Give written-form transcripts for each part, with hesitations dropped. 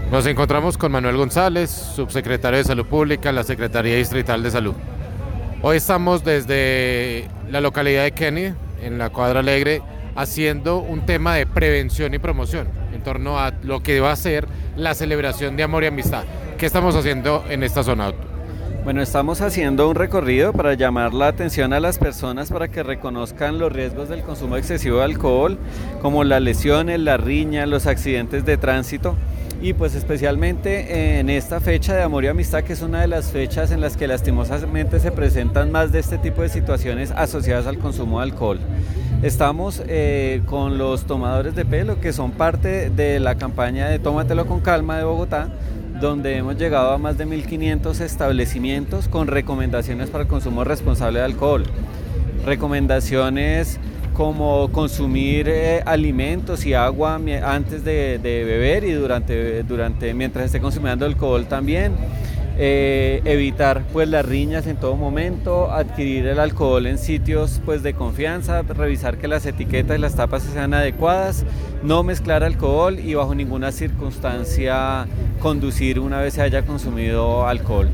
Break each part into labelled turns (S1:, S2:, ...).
S1: Nos encontramos con Manuel González, subsecretario de Salud Pública en la Secretaría Distrital de Salud. Hoy estamos desde la localidad de Kennedy, en la Cuadra Alegre, haciendo un tema de prevención y promoción en torno a lo que va a ser la celebración de amor y amistad. ¿Qué estamos haciendo en esta zona?
S2: Bueno, estamos haciendo un recorrido para llamar la atención a las personas para que reconozcan los riesgos del consumo excesivo de alcohol, como las lesiones, la riña, los accidentes de tránsito. Y pues especialmente en esta fecha de amor y amistad, que es una de las fechas en las que lastimosamente se presentan más de este tipo de situaciones asociadas al consumo de alcohol. Estamos con los tomadores de pelo, que son parte de la campaña de Tómatelo con Calma de Bogotá, donde hemos llegado a más de 1.500 establecimientos con recomendaciones para el consumo responsable de alcohol. Recomendaciones como consumir alimentos y agua antes de beber y mientras esté consumiendo alcohol también. Evitar pues las riñas en todo momento, adquirir el alcohol en sitios pues de confianza, revisar que las etiquetas y las tapas sean adecuadas, no mezclar alcohol y bajo ninguna circunstancia conducir una vez se haya consumido alcohol.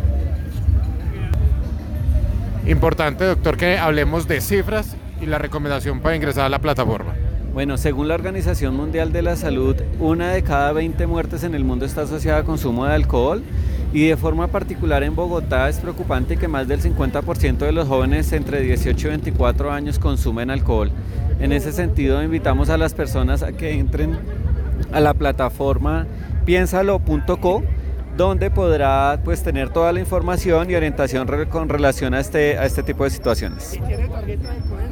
S1: Importante, doctor, que hablemos de cifras y la recomendación para ingresar a la plataforma.
S2: Bueno, según la Organización Mundial de la Salud, 1 de cada 20 muertes en el mundo está asociada a consumo de alcohol, y de forma particular en Bogotá es preocupante que más del 50% de los jóvenes entre 18 y 24 años consumen alcohol. En ese sentido, invitamos a las personas a que entren a la plataforma piensalo.co, donde podrá pues tener toda la información y orientación con relación a este tipo de situaciones.